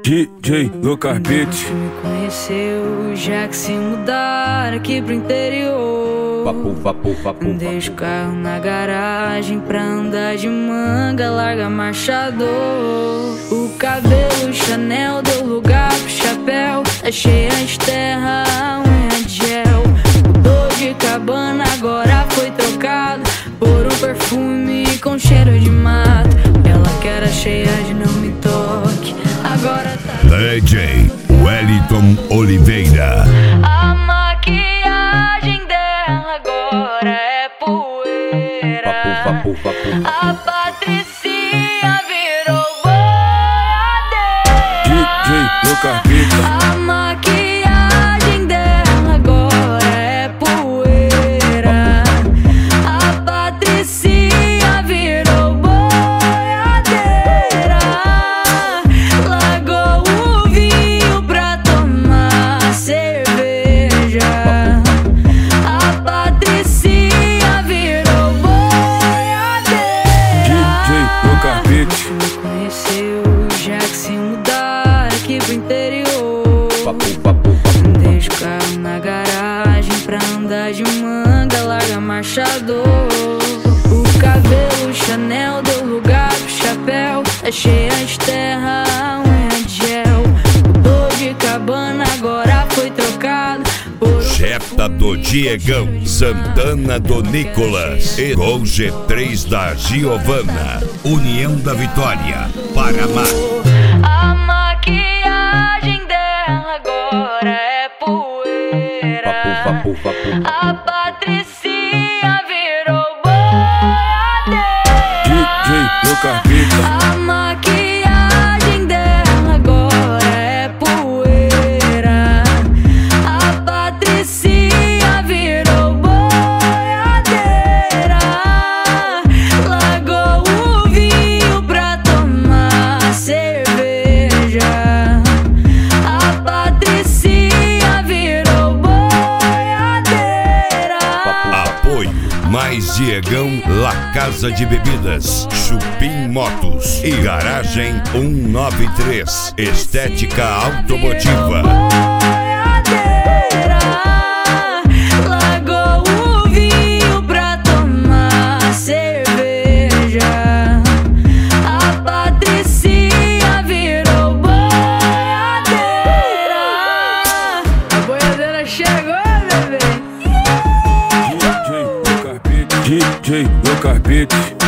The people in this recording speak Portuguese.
DJ Lucas Beats. Me conheceu já que se mudar aqui pro interior. Deixa o carro na garagem pra andar de manga, larga marchador. O cabelo Chanel deu lugar pro chapéu, tá cheia de terra, a unha de gel. Mudou de cabana, agora foi trocado por um perfume com cheiro de mato. Ela que era cheia de não me toque, agora tá DJ Wellington Oliveira. A maquiagem dela agora é poeira. A Patricinha virou boiadeira. DJ Lucas Beats. A maquiagem dela agora é poeira. A Patricinha virou boiadeira. Largou o vinho pra tomar cerveja. A Patricinha virou boiadeira. DJ Lucas Beats. Me conheceu já que se mudar aqui pro interior. Deixa o carro na garagem pra andar de manga, larga marchador. O cabelo Chanel deu lugar pro chapéu, tá cheia de terra, a unha de gel. Mudou de cabana, agora foi trocado por Jetta do Diegão, Santana do Nicolas e Gol G3 da Giovana. União da Vitória, Paraná. A maquiagem dela agora é poeira. A Patricinha virou boiadeira. DJ Lucas Beats. A maquiagem dela agora é poeira. A Patricinha virou boiadeira. Largou o vinho pra tomar cerveja. A Patricinha virou boiadeira. Apoio Mais Diegão, La Casa de Bebidas, Chupim Motos e Garagem 193, Estética Automotiva. Boiadeira. Largou o vinho pra tomar cerveja. A Patricinha virou boiadeira. A boiadeira chegou, bebê. DJ Lucas Beats. DJ Lucas Beats.